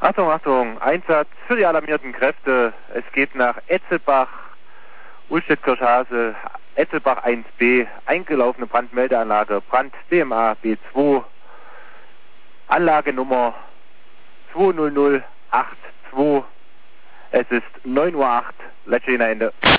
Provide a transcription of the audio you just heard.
Achtung, Achtung, Einsatz für die alarmierten Kräfte. Es geht nach Etzelbach, Ullstedt-Kirchhase, Etzelbach 1b, eingelaufene Brandmeldeanlage, Brand DMA B2, Anlage Nummer 20082. Es ist 9:08 Uhr, Ende.